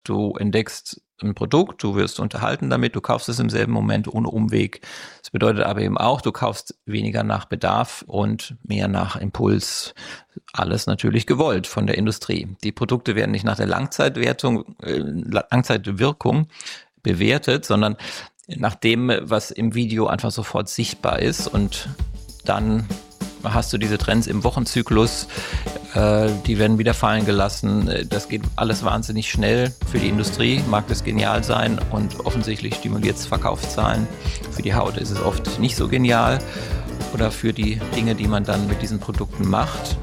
Du entdeckst ein Produkt, du wirst unterhalten damit, du kaufst es im selben Moment ohne Umweg. Das bedeutet aber eben auch, du kaufst weniger nach Bedarf und mehr nach Impuls. Alles natürlich gewollt von der Industrie. Die Produkte werden nicht nach der Langzeitwirkung bewertet, sondern nach dem, was im Video einfach sofort sichtbar ist. Und dann hast du diese Trends im Wochenzyklus, die werden wieder fallen gelassen. Das geht alles wahnsinnig schnell. Für die Industrie mag das genial sein und offensichtlich stimuliert es Verkaufszahlen. Für die Haut ist es oft nicht so genial oder für die Dinge, die man dann mit diesen Produkten macht.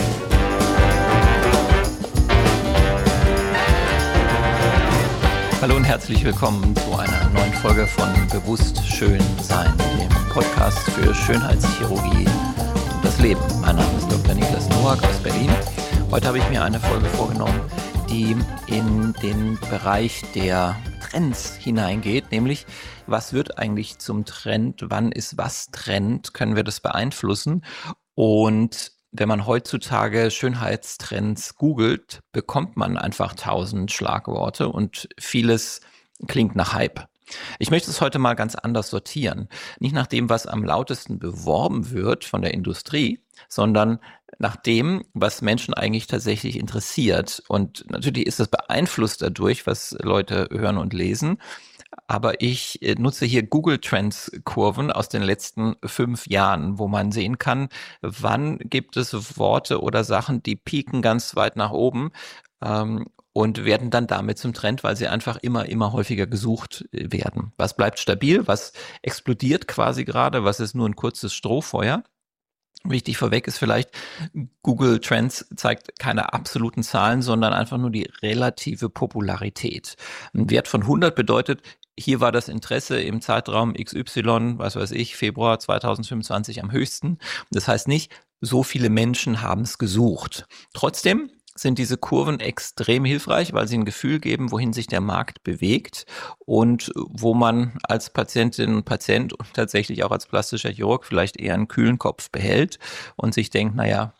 Hallo und herzlich willkommen zu einer neuen Folge von Bewusst Schön Sein, dem Podcast für Schönheitschirurgie und das Leben. Mein Name ist Dr. Niklas Noack aus Berlin. Heute habe ich mir eine Folge vorgenommen, die in den Bereich der Trends hineingeht, nämlich was wird eigentlich zum Trend, wann ist was Trend, können wir das beeinflussen? Und wenn man heutzutage Schönheitstrends googelt, bekommt man einfach 1000 Schlagworte und vieles klingt nach Hype. Ich möchte es heute mal ganz anders sortieren. Nicht nach dem, was am lautesten beworben wird von der Industrie, sondern nach dem, was Menschen eigentlich tatsächlich interessiert. Und natürlich ist das beeinflusst dadurch, was Leute hören und lesen. Aber ich nutze hier Google Trends Kurven aus den letzten 5 Jahren, wo man sehen kann, wann gibt es Worte oder Sachen, die pieken ganz weit nach oben und werden dann damit zum Trend, weil sie einfach immer häufiger gesucht werden. Was bleibt stabil? Was explodiert quasi gerade? Was ist nur ein kurzes Strohfeuer? Wichtig vorweg ist vielleicht, Google Trends zeigt keine absoluten Zahlen, sondern einfach nur die relative Popularität. Ein Wert von 100 bedeutet, hier war das Interesse im Zeitraum XY, was weiß ich, Februar 2025 am höchsten. Das heißt nicht, so viele Menschen haben es gesucht. Trotzdem sind diese Kurven extrem hilfreich, weil sie ein Gefühl geben, wohin sich der Markt bewegt und wo man als Patientin und Patient und tatsächlich auch als plastischer Chirurg vielleicht eher einen kühlen Kopf behält und sich denkt, naja,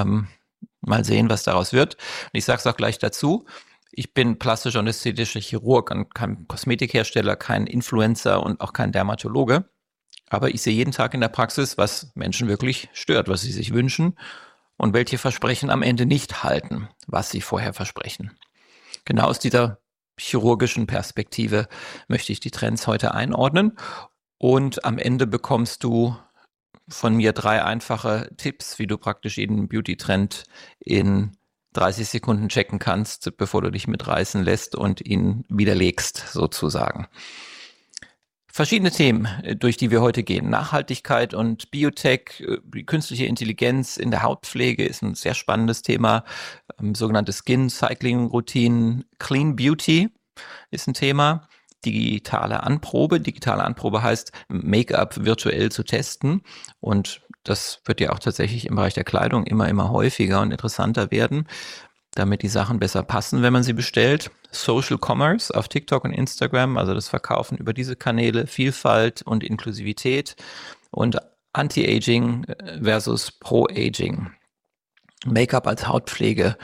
mal sehen, was daraus wird. Und ich sage es auch gleich dazu, ich bin plastischer und ästhetischer Chirurg und kein Kosmetikhersteller, kein Influencer und auch kein Dermatologe. Aber ich sehe jeden Tag in der Praxis, was Menschen wirklich stört, was sie sich wünschen und welche Versprechen am Ende nicht halten, was sie vorher versprechen. Genau aus dieser chirurgischen Perspektive möchte ich die Trends heute einordnen. Und am Ende bekommst du von mir 3 einfache Tipps, wie du praktisch jeden Beauty-Trend in 30 Sekunden checken kannst, bevor du dich mitreißen lässt und ihn widerlegst, sozusagen. Verschiedene Themen, durch die wir heute gehen. Nachhaltigkeit und Biotech, die künstliche Intelligenz in der Hautpflege ist ein sehr spannendes Thema. Sogenannte Skin Cycling Routinen. Clean Beauty ist ein Thema. Digitale Anprobe. Digitale Anprobe heißt, Make-up virtuell zu testen. Und das wird ja auch tatsächlich im Bereich der Kleidung immer häufiger und interessanter werden, damit die Sachen besser passen, wenn man sie bestellt. Social Commerce auf TikTok und Instagram, also das Verkaufen über diese Kanäle, Vielfalt und Inklusivität und Anti-Aging versus Pro-Aging. Make-up als Hautpflege,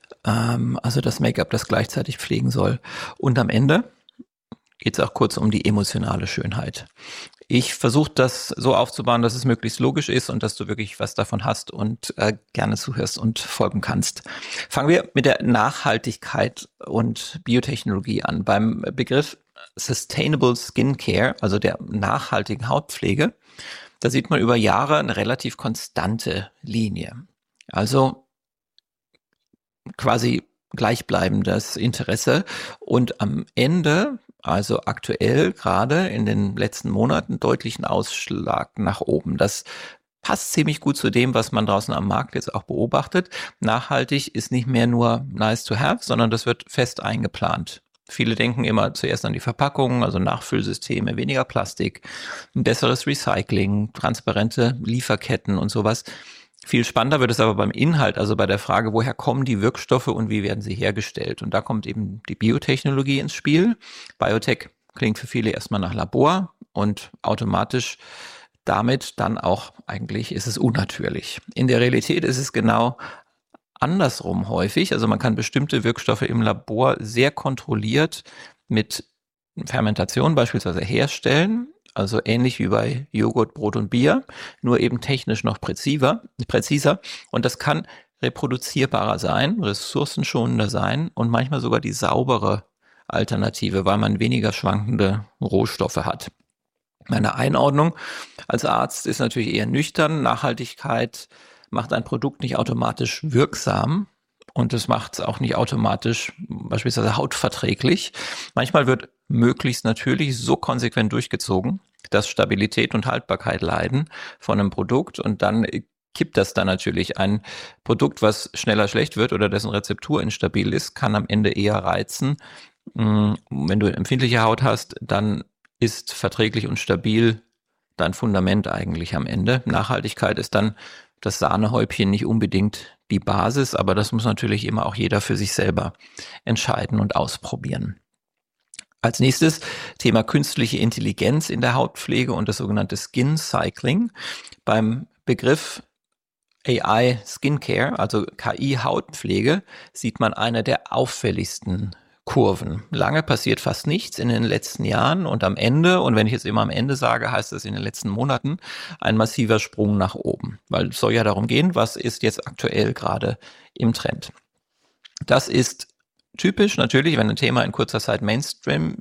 also das Make-up, das gleichzeitig pflegen soll. Und am Ende geht es auch kurz um die emotionale Schönheit. Ich versuche das so aufzubauen, dass es möglichst logisch ist und dass du wirklich was davon hast und gerne zuhörst und folgen kannst. Fangen wir mit der Nachhaltigkeit und Biotechnologie an. Beim Begriff Sustainable Skincare, also der nachhaltigen Hautpflege, da sieht man über Jahre eine relativ konstante Linie. Also quasi gleichbleibendes Interesse und am Ende, also aktuell gerade in den letzten Monaten, deutlichen Ausschlag nach oben. Das passt ziemlich gut zu dem, was man draußen am Markt jetzt auch beobachtet. Nachhaltig ist nicht mehr nur nice to have, sondern das wird fest eingeplant. Viele denken immer zuerst an die Verpackungen, also Nachfüllsysteme, weniger Plastik, ein besseres Recycling, transparente Lieferketten und sowas. Viel spannender wird es aber beim Inhalt, also bei der Frage, woher kommen die Wirkstoffe und wie werden sie hergestellt? Und da kommt eben die Biotechnologie ins Spiel. Biotech klingt für viele erstmal nach Labor und automatisch damit dann auch eigentlich ist es unnatürlich. In der Realität ist es genau andersrum häufig. Also man kann bestimmte Wirkstoffe im Labor sehr kontrolliert mit Fermentation beispielsweise herstellen. Also ähnlich wie bei Joghurt, Brot und Bier, nur eben technisch noch präziser. Und das kann reproduzierbarer sein, ressourcenschonender sein und manchmal sogar die saubere Alternative, weil man weniger schwankende Rohstoffe hat. Meine Einordnung als Arzt ist natürlich eher nüchtern. Nachhaltigkeit macht ein Produkt nicht automatisch wirksam und es macht es auch nicht automatisch beispielsweise hautverträglich. Manchmal wird möglichst natürlich so konsequent durchgezogen, dass Stabilität und Haltbarkeit leiden von einem Produkt und dann kippt das dann natürlich. Ein Produkt, was schneller schlecht wird oder dessen Rezeptur instabil ist, kann am Ende eher reizen. Wenn du empfindliche Haut hast, dann ist verträglich und stabil dein Fundament eigentlich am Ende. Nachhaltigkeit ist dann das Sahnehäubchen, nicht unbedingt die Basis, aber das muss natürlich immer auch jeder für sich selber entscheiden und ausprobieren. Als nächstes Thema künstliche Intelligenz in der Hautpflege und das sogenannte Skin Cycling. Beim Begriff AI Skincare, also KI-Hautpflege, sieht man eine der auffälligsten Kurven. Lange passiert fast nichts in den letzten Jahren und am Ende, und wenn ich jetzt immer am Ende sage, heißt das in den letzten Monaten, ein massiver Sprung nach oben. Weil es soll ja darum gehen, was ist jetzt aktuell gerade im Trend. Das ist typisch natürlich, wenn ein Thema in kurzer Zeit Mainstream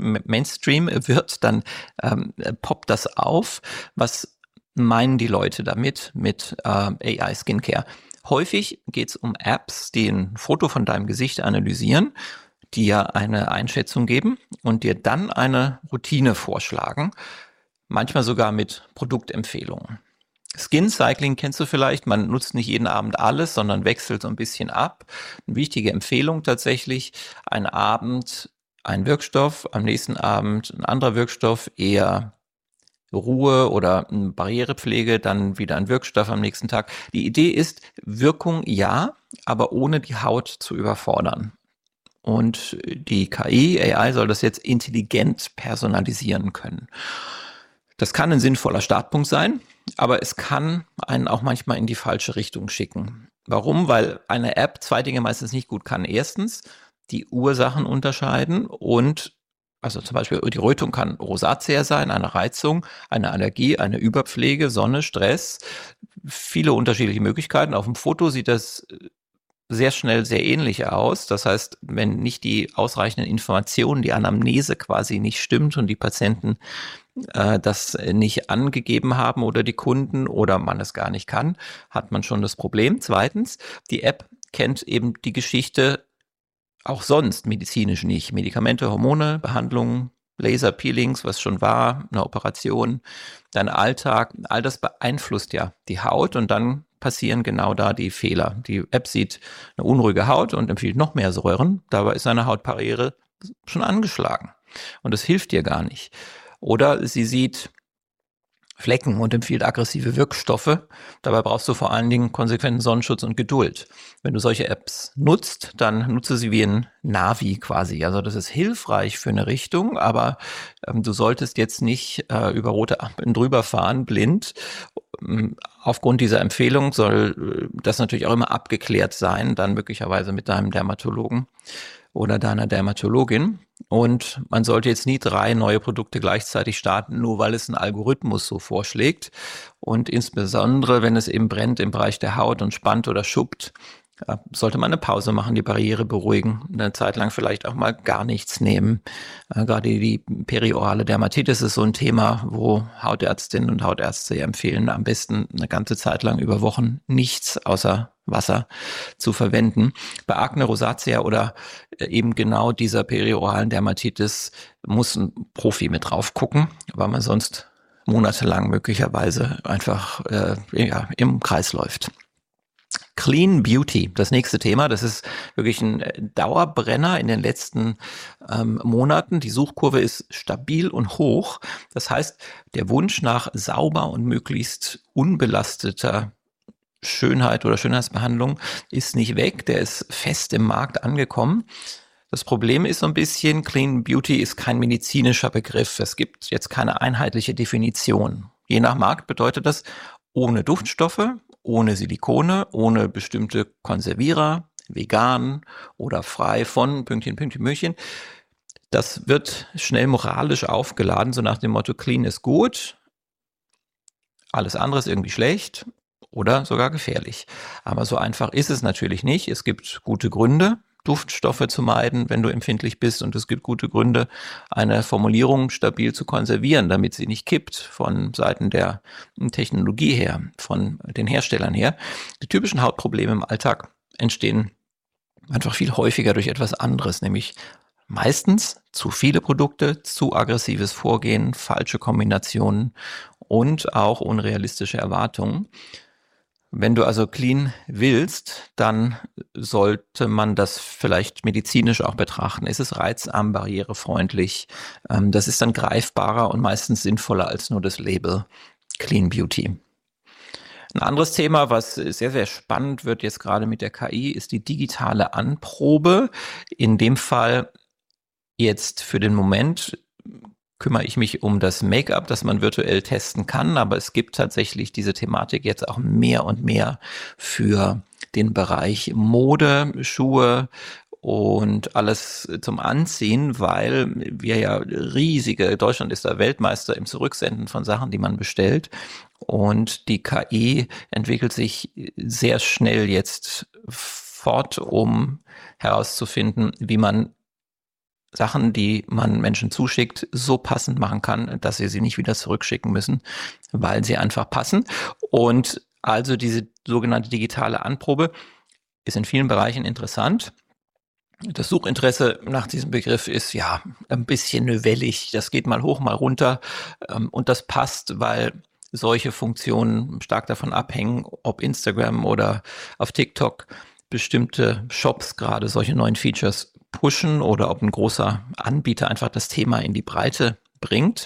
wird, dann poppt das auf. Was meinen die Leute damit mit AI Skincare? Häufig geht es um Apps, die ein Foto von deinem Gesicht analysieren, dir eine Einschätzung geben und dir dann eine Routine vorschlagen, manchmal sogar mit Produktempfehlungen. Skin Cycling kennst du vielleicht, man nutzt nicht jeden Abend alles, sondern wechselt so ein bisschen ab. Eine wichtige Empfehlung tatsächlich, ein Abend ein Wirkstoff, am nächsten Abend ein anderer Wirkstoff, eher Ruhe oder Barrierepflege, dann wieder ein Wirkstoff am nächsten Tag. Die Idee ist, Wirkung ja, aber ohne die Haut zu überfordern. Und die KI, AI, soll das jetzt intelligent personalisieren können. Das kann ein sinnvoller Startpunkt sein, aber es kann einen auch manchmal in die falsche Richtung schicken. Warum? Weil eine App zwei Dinge meistens nicht gut kann. Erstens, die Ursachen unterscheiden und also zum Beispiel die Rötung kann Rosatia sein, eine Reizung, eine Allergie, eine Überpflege, Sonne, Stress. Viele unterschiedliche Möglichkeiten. Auf dem Foto sieht das sehr schnell sehr ähnlich aus. Das heißt, wenn nicht die ausreichenden Informationen, die Anamnese quasi nicht stimmt und die Patienten das nicht angegeben haben oder die Kunden oder man es gar nicht kann, hat man schon das Problem. Zweitens, die App kennt eben die Geschichte auch sonst medizinisch nicht. Medikamente, Hormone, Behandlungen, Laserpeelings, was schon war, eine Operation, dein Alltag, all das beeinflusst ja die Haut und dann passieren genau da die Fehler. Die App sieht eine unruhige Haut und empfiehlt noch mehr Säuren, dabei ist seine Hautbarriere schon angeschlagen und das hilft dir gar nicht. Oder sie sieht Flecken und empfiehlt aggressive Wirkstoffe. Dabei brauchst du vor allen Dingen konsequenten Sonnenschutz und Geduld. Wenn du solche Apps nutzt, dann nutze sie wie ein Navi quasi. Also das ist hilfreich für eine Richtung, aber du solltest jetzt nicht über rote Ampeln drüber fahren, blind. Aufgrund dieser Empfehlung soll das natürlich auch immer abgeklärt sein, dann möglicherweise mit deinem Dermatologen oder deiner Dermatologin. Und man sollte jetzt nie 3 neue Produkte gleichzeitig starten, nur weil es ein Algorithmus so vorschlägt. Und insbesondere, wenn es eben brennt im Bereich der Haut und spannt oder schuppt, sollte man eine Pause machen, die Barriere beruhigen, eine Zeit lang vielleicht auch mal gar nichts nehmen. Gerade die periorale Dermatitis ist so ein Thema, wo Hautärztinnen und Hautärzte empfehlen, am besten eine ganze Zeit lang über Wochen nichts außer Wasser zu verwenden. Bei Akne, Rosatia oder eben genau dieser perioralen Dermatitis muss ein Profi mit drauf gucken, weil man sonst monatelang möglicherweise einfach im Kreis läuft. Clean Beauty, das nächste Thema, das ist wirklich ein Dauerbrenner in den letzten Monaten. Die Suchkurve ist stabil und hoch. Das heißt, der Wunsch nach sauber und möglichst unbelasteter Schönheit oder Schönheitsbehandlung ist nicht weg, der ist fest im Markt angekommen. Das Problem ist so ein bisschen, Clean Beauty ist kein medizinischer Begriff. Es gibt jetzt keine einheitliche Definition. Je nach Markt bedeutet das ohne Duftstoffe ohne Silikone, ohne bestimmte Konservierer, vegan oder frei von Pünktchen, Pünktchen, Möhrchen. Das wird schnell moralisch aufgeladen, so nach dem Motto, clean ist gut, alles andere ist irgendwie schlecht oder sogar gefährlich. Aber so einfach ist es natürlich nicht. Es gibt gute Gründe, Duftstoffe zu meiden, wenn du empfindlich bist. Und es gibt gute Gründe, eine Formulierung stabil zu konservieren, damit sie nicht kippt von Seiten der Technologie her, von den Herstellern her. Die typischen Hautprobleme im Alltag entstehen einfach viel häufiger durch etwas anderes, nämlich meistens zu viele Produkte, zu aggressives Vorgehen, falsche Kombinationen und auch unrealistische Erwartungen. Wenn du also clean willst, dann sollte man das vielleicht medizinisch auch betrachten. Ist es reizarm, barrierefreundlich? Das ist dann greifbarer und meistens sinnvoller als nur das Label Clean Beauty. Ein anderes Thema, was sehr, sehr spannend wird jetzt gerade mit der KI, ist die digitale Anprobe. In dem Fall jetzt für den Moment kümmere ich mich um das Make-up, das man virtuell testen kann, aber es gibt tatsächlich diese Thematik jetzt auch mehr und mehr für den Bereich Mode, Schuhe und alles zum Anziehen, weil wir ja Deutschland ist da Weltmeister im Zurücksenden von Sachen, die man bestellt, und die KI entwickelt sich sehr schnell jetzt fort, um herauszufinden, wie man Sachen, die man Menschen zuschickt, so passend machen kann, dass sie nicht wieder zurückschicken müssen, weil sie einfach passen. Und also diese sogenannte digitale Anprobe ist in vielen Bereichen interessant. Das Suchinteresse nach diesem Begriff ist ja ein bisschen wellig. Das geht mal hoch, mal runter. Und das passt, weil solche Funktionen stark davon abhängen, ob Instagram oder auf TikTok bestimmte Shops gerade solche neuen Features pushen oder ob ein großer Anbieter einfach das Thema in die Breite bringt.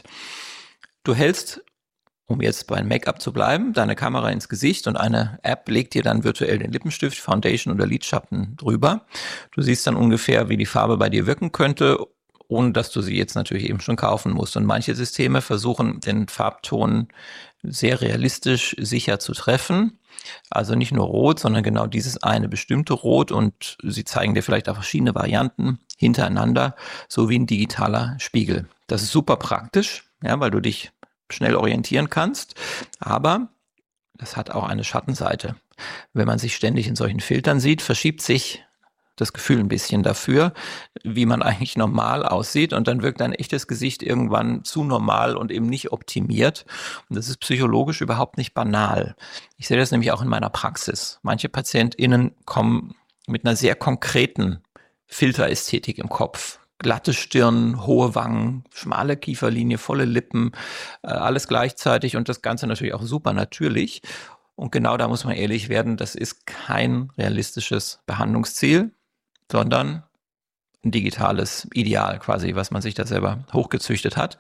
Du hältst, um jetzt beim Make-up zu bleiben, deine Kamera ins Gesicht und eine App legt dir dann virtuell den Lippenstift, Foundation oder Lidschatten drüber. Du siehst dann ungefähr, wie die Farbe bei dir wirken könnte, ohne dass du sie jetzt natürlich eben schon kaufen musst. Und manche Systeme versuchen, den Farbton sehr realistisch sicher zu treffen. Also nicht nur rot, sondern genau dieses eine bestimmte Rot, und sie zeigen dir vielleicht auch verschiedene Varianten hintereinander, so wie ein digitaler Spiegel. Das ist super praktisch, ja, weil du dich schnell orientieren kannst, aber das hat auch eine Schattenseite. Wenn man sich ständig in solchen Filtern sieht, verschiebt sich das Gefühl ein bisschen dafür, wie man eigentlich normal aussieht, und dann wirkt ein echtes Gesicht irgendwann zu normal und eben nicht optimiert. Und das ist psychologisch überhaupt nicht banal. Ich sehe das nämlich auch in meiner Praxis. Manche PatientInnen kommen mit einer sehr konkreten Filterästhetik im Kopf. Glatte Stirn, hohe Wangen, schmale Kieferlinie, volle Lippen, alles gleichzeitig, und das Ganze natürlich auch super natürlich. Und genau da muss man ehrlich werden, das ist kein realistisches Behandlungsziel, sondern ein digitales Ideal quasi, was man sich da selber hochgezüchtet hat.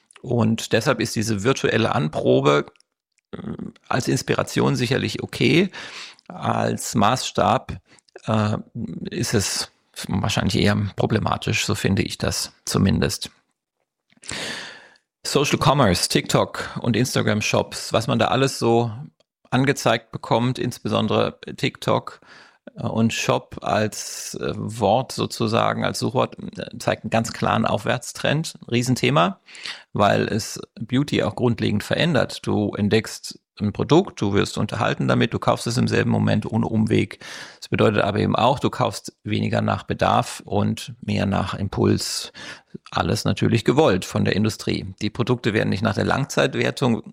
Und deshalb ist diese virtuelle Anprobe als Inspiration sicherlich okay. Als Maßstab ist es wahrscheinlich eher problematisch, so finde ich das zumindest. Social Commerce, TikTok und Instagram Shops, was man da alles so angezeigt bekommt, insbesondere TikTok und Shop als Wort sozusagen, als Suchwort, zeigt einen ganz klaren Aufwärtstrend. Riesenthema, weil es Beauty auch grundlegend verändert. Du entdeckst ein Produkt, du wirst unterhalten damit, du kaufst es im selben Moment ohne Umweg. Das bedeutet aber eben auch, du kaufst weniger nach Bedarf und mehr nach Impuls. Alles natürlich gewollt von der Industrie. Die Produkte werden nicht nach der Langzeitwirkung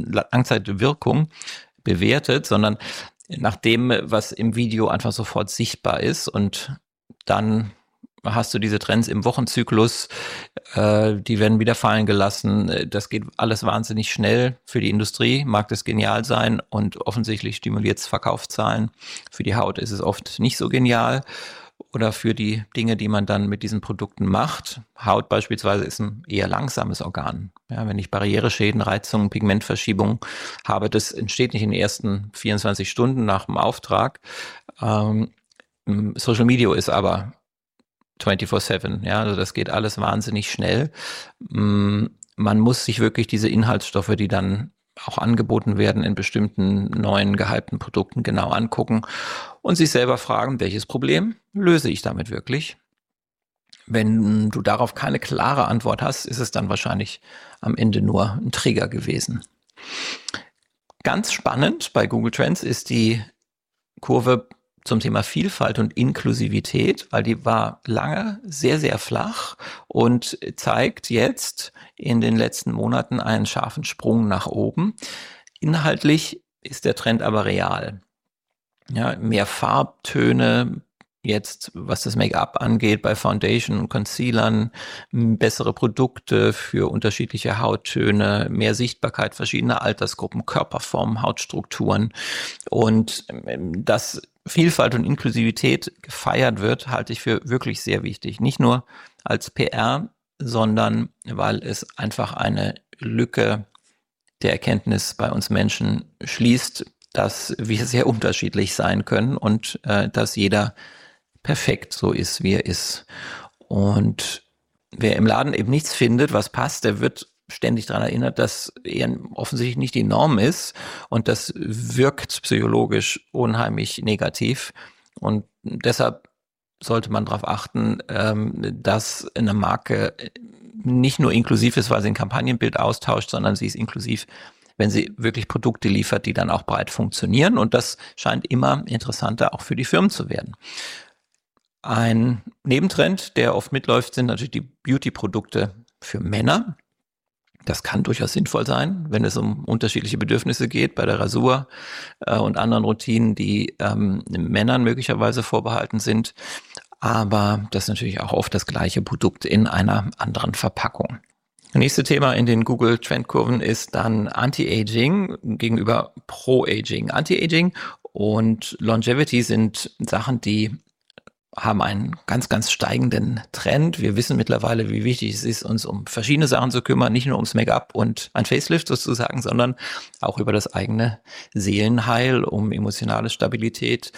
bewertet, sondern nach dem, was im Video einfach sofort sichtbar ist, und dann hast du diese Trends im Wochenzyklus, die werden wieder fallen gelassen. Das geht alles wahnsinnig schnell. Für die Industrie mag das genial sein, und offensichtlich stimuliert es Verkaufszahlen. Für die Haut ist es oft nicht so genial, oder für die Dinge, die man dann mit diesen Produkten macht. Haut beispielsweise ist ein eher langsames Organ. Ja, wenn ich Barriereschäden, Reizungen, Pigmentverschiebungen habe, das entsteht nicht in den ersten 24 Stunden nach dem Auftrag. Social Media ist aber 24/7, ja, also das geht alles wahnsinnig schnell. Man muss sich wirklich diese Inhaltsstoffe, die dann auch angeboten werden in bestimmten neuen gehypten Produkten genau angucken und sich selber fragen, welches Problem löse ich damit wirklich? Wenn du darauf keine klare Antwort hast, ist es dann wahrscheinlich am Ende nur ein Trigger gewesen. Ganz spannend bei Google Trends ist die Kurve zum Thema Vielfalt und Inklusivität, weil die war lange sehr, sehr flach und zeigt jetzt in den letzten Monaten einen scharfen Sprung nach oben. Inhaltlich ist der Trend aber real. Ja, mehr Farbtöne, jetzt was das Make-up angeht, bei Foundation und Concealern, bessere Produkte für unterschiedliche Hauttöne, mehr Sichtbarkeit verschiedener Altersgruppen, Körperformen, Hautstrukturen und dass Vielfalt und Inklusivität gefeiert wird, halte ich für wirklich sehr wichtig. Nicht nur als PR, sondern weil es einfach eine Lücke der Erkenntnis bei uns Menschen schließt, dass wir sehr unterschiedlich sein können und dass jeder perfekt so ist, wie er ist. Und wer im Laden eben nichts findet, was passt, der wird ständig daran erinnert, dass er offensichtlich nicht die Norm ist und das wirkt psychologisch unheimlich negativ. Und deshalb sollte man darauf achten, dass eine Marke nicht nur inklusiv ist, weil sie ein Kampagnenbild austauscht, sondern sie ist inklusiv, wenn sie wirklich Produkte liefert, die dann auch breit funktionieren. Und das scheint immer interessanter auch für die Firmen zu werden. Ein Nebentrend, der oft mitläuft, sind natürlich die Beauty-Produkte für Männer. Das kann durchaus sinnvoll sein, wenn es um unterschiedliche Bedürfnisse geht, bei der Rasur und anderen Routinen, die Männern möglicherweise vorbehalten sind. Aber das ist natürlich auch oft das gleiche Produkt in einer anderen Verpackung. Das nächste Thema in den Google-Trendkurven ist dann Anti-Aging gegenüber Pro-Aging. Anti-Aging und Longevity sind Sachen, die haben einen ganz, ganz steigenden Trend. Wir wissen mittlerweile, wie wichtig es ist, uns um verschiedene Sachen zu kümmern, nicht nur ums Make-up und ein Facelift sozusagen, sondern auch über das eigene Seelenheil, um emotionale Stabilität,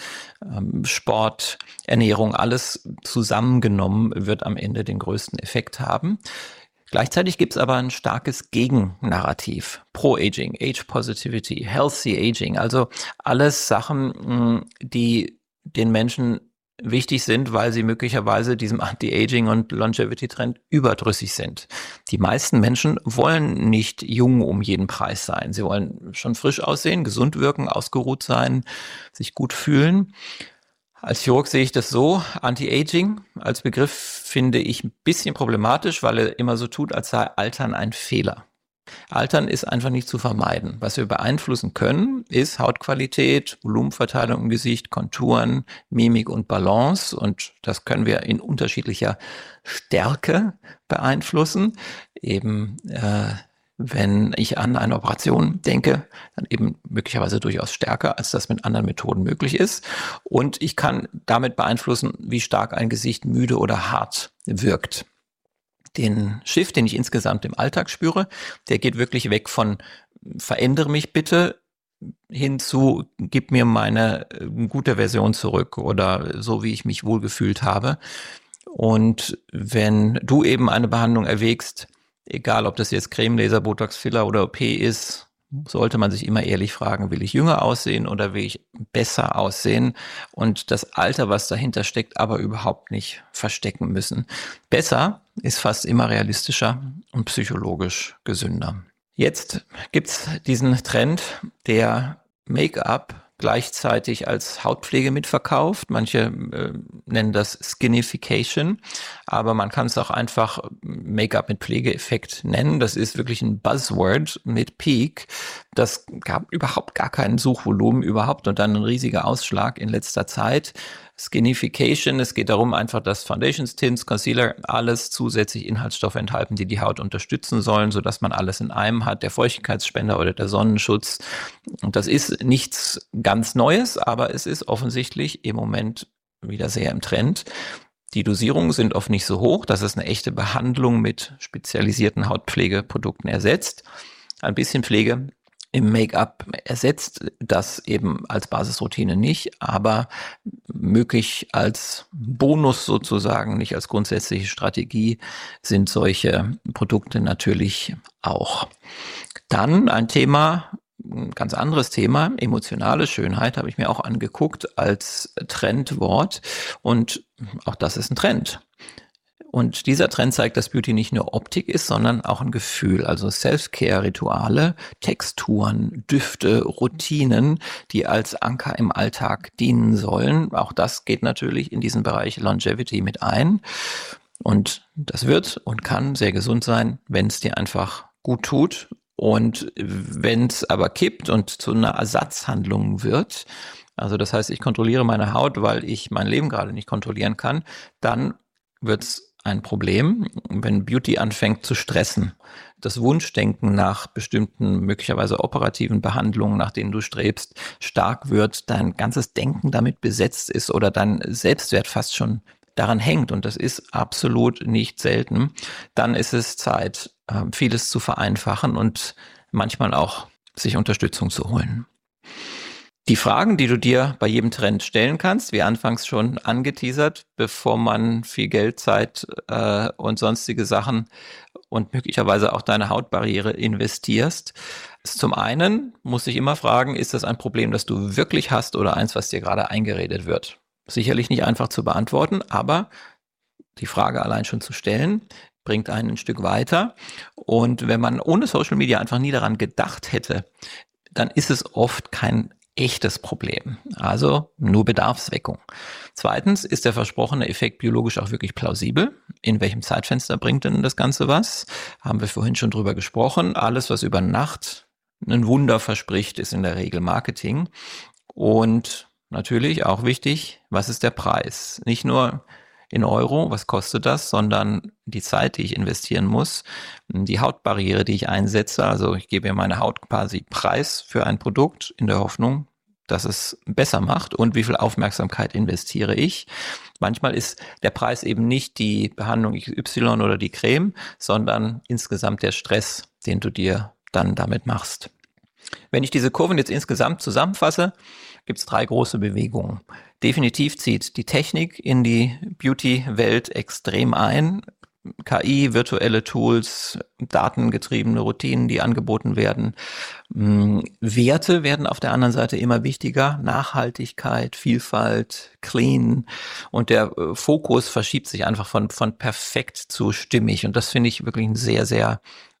Sport, Ernährung, alles zusammengenommen wird am Ende den größten Effekt haben. Gleichzeitig gibt es aber ein starkes Gegennarrativ. Pro-Aging, Age-Positivity, Healthy Aging, also alles Sachen, die den Menschen wichtig sind, weil sie möglicherweise diesem Anti-Aging- und Longevity-Trend überdrüssig sind. Die meisten Menschen wollen nicht jung um jeden Preis sein. Sie wollen schon frisch aussehen, gesund wirken, ausgeruht sein, sich gut fühlen. Als Chirurg sehe ich das so, Anti-Aging als Begriff finde ich ein bisschen problematisch, weil er immer so tut, als sei Altern ein Fehler. Altern ist einfach nicht zu vermeiden. Was wir beeinflussen können, ist Hautqualität, Volumenverteilung im Gesicht, Konturen, Mimik und Balance. Und das können wir in unterschiedlicher Stärke beeinflussen. Eben, wenn ich an eine Operation denke, dann eben möglicherweise durchaus stärker, als das mit anderen Methoden möglich ist. Und ich kann damit beeinflussen, wie stark ein Gesicht müde oder hart wirkt. Den Shift, den ich insgesamt im Alltag spüre, der geht wirklich weg von verändere mich bitte hin zu gib mir meine gute Version zurück oder so, wie ich mich wohlgefühlt habe. Und wenn du eben eine Behandlung erwägst, egal ob das jetzt Creme, Laser, Botox, Filler oder OP ist, sollte man sich immer ehrlich fragen, will ich jünger aussehen oder will ich besser aussehen und das Alter, was dahinter steckt, aber überhaupt nicht verstecken müssen. Besser ist fast immer realistischer und psychologisch gesünder. Jetzt gibt's diesen Trend, der Make-up gleichzeitig als Hautpflege mitverkauft. Manche nennen das Skinification, aber man kann es auch einfach Make-up mit Pflegeeffekt nennen. Das ist wirklich ein Buzzword mit Peak. Das gab überhaupt gar kein Suchvolumen überhaupt und dann ein riesiger Ausschlag in letzter Zeit. Skinification, es geht darum einfach, dass Foundations, Tints, Concealer, alles zusätzlich Inhaltsstoffe enthalten, die die Haut unterstützen sollen, sodass man alles in einem hat, der Feuchtigkeitsspender oder der Sonnenschutz. Und das ist nichts ganz Neues, aber es ist offensichtlich im Moment wieder sehr im Trend. Die Dosierungen sind oft nicht so hoch, dass es eine echte Behandlung mit spezialisierten Hautpflegeprodukten ersetzt. Ein bisschen Pflege im Make-up ersetzt das eben als Basisroutine nicht, aber möglich als Bonus sozusagen, nicht als grundsätzliche Strategie, sind solche Produkte natürlich auch. Dann ein Thema, ein ganz anderes Thema, emotionale Schönheit, habe ich mir auch angeguckt als Trendwort. Und auch das ist ein Trend. Und dieser Trend zeigt, dass Beauty nicht nur Optik ist, sondern auch ein Gefühl. Also Self-Care-Rituale, Texturen, Düfte, Routinen, die als Anker im Alltag dienen sollen. Auch das geht natürlich in diesen Bereich Longevity mit ein. Und das wird und kann sehr gesund sein, wenn es dir einfach gut tut. Und wenn es aber kippt und zu einer Ersatzhandlung wird, also das heißt, ich kontrolliere meine Haut, weil ich mein Leben gerade nicht kontrollieren kann, dann wird es ein Problem, wenn Beauty anfängt zu stressen. Das Wunschdenken nach bestimmten, möglicherweise operativen Behandlungen, nach denen du strebst, stark wird, dein ganzes Denken damit besetzt ist oder dein Selbstwert fast schon daran hängt, und das ist absolut nicht selten, dann ist es Zeit, vieles zu vereinfachen und manchmal auch sich Unterstützung zu holen. Die Fragen, die du dir bei jedem Trend stellen kannst, wie anfangs schon angeteasert, bevor man viel Geld, Zeit und sonstige Sachen und möglicherweise auch deine Hautbarriere investierst, ist zum einen, muss ich immer fragen, ist das ein Problem, das du wirklich hast oder eins, was dir gerade eingeredet wird? Sicherlich nicht einfach zu beantworten, aber die Frage allein schon zu stellen, bringt einen ein Stück weiter. Und wenn man ohne Social Media einfach nie daran gedacht hätte, dann ist es oft kein echtes Problem, also nur Bedarfsweckung. Zweitens, ist der versprochene Effekt biologisch auch wirklich plausibel? In welchem Zeitfenster bringt denn das Ganze was? Haben wir vorhin schon drüber gesprochen. Alles, was über Nacht ein Wunder verspricht, ist in der Regel Marketing. Und natürlich auch wichtig, was ist der Preis? Nicht nur in Euro, was kostet das, sondern die Zeit, die ich investieren muss, die Hautbarriere, die ich einsetze. Also ich gebe meine Haut quasi Preis für ein Produkt in der Hoffnung, dass es besser macht, und wie viel Aufmerksamkeit investiere ich. Manchmal ist der Preis eben nicht die Behandlung XY oder die Creme, sondern insgesamt der Stress, den du dir dann damit machst. Wenn ich diese Kurven jetzt insgesamt zusammenfasse, gibt es 3 große Bewegungen. Definitiv zieht die Technik in die Beauty-Welt extrem ein. KI, virtuelle Tools, datengetriebene Routinen, die angeboten werden. Werte werden auf der anderen Seite immer wichtiger. Nachhaltigkeit, Vielfalt, clean. Und der Fokus verschiebt sich einfach von perfekt zu stimmig. Und das finde ich wirklich einen sehr, sehr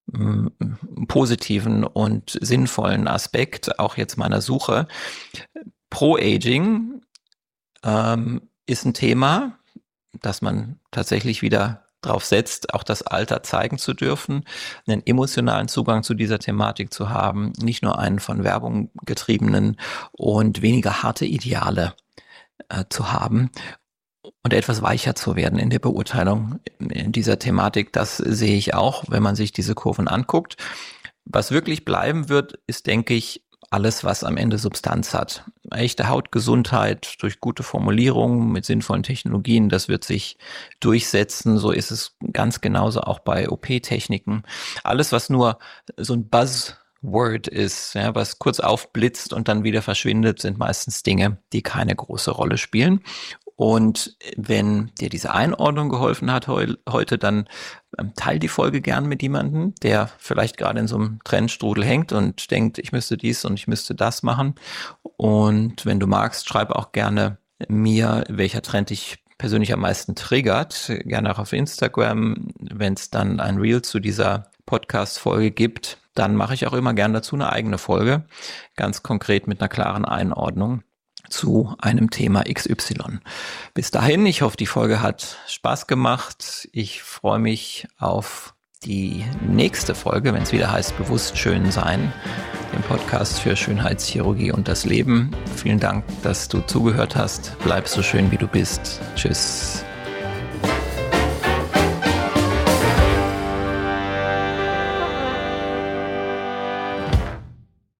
positiven und sinnvollen Aspekt, auch jetzt meiner Suche. Pro-Aging ist ein Thema, dass man tatsächlich wieder drauf setzt, auch das Alter zeigen zu dürfen, einen emotionalen Zugang zu dieser Thematik zu haben, nicht nur einen von Werbung getriebenen und weniger harte Ideale zu haben und etwas weicher zu werden in der Beurteilung in dieser Thematik. Das sehe ich auch, wenn man sich diese Kurven anguckt. Was wirklich bleiben wird, ist, denke ich, alles, was am Ende Substanz hat. Echte Hautgesundheit durch gute Formulierungen mit sinnvollen Technologien, das wird sich durchsetzen. So ist es ganz genauso auch bei OP-Techniken. Alles, was nur so ein Buzzword ist, ja, was kurz aufblitzt und dann wieder verschwindet, sind meistens Dinge, die keine große Rolle spielen. Und wenn dir diese Einordnung geholfen hat heute, dann teil die Folge gern mit jemandem, der vielleicht gerade in so einem Trendstrudel hängt und denkt, ich müsste dies und ich müsste das machen. Und wenn du magst, schreib auch gerne mir, welcher Trend dich persönlich am meisten triggert. Gerne auch auf Instagram. Wenn es dann ein Reel zu dieser Podcast-Folge gibt, dann mache ich auch immer gern dazu eine eigene Folge, ganz konkret mit einer klaren Einordnung zu einem Thema XY. Bis dahin, ich hoffe, die Folge hat Spaß gemacht. Ich freue mich auf die nächste Folge, wenn es wieder heißt Bewusst schön sein, dem Podcast für Schönheitschirurgie und das Leben. Vielen Dank, dass du zugehört hast. Bleib so schön, wie du bist. Tschüss.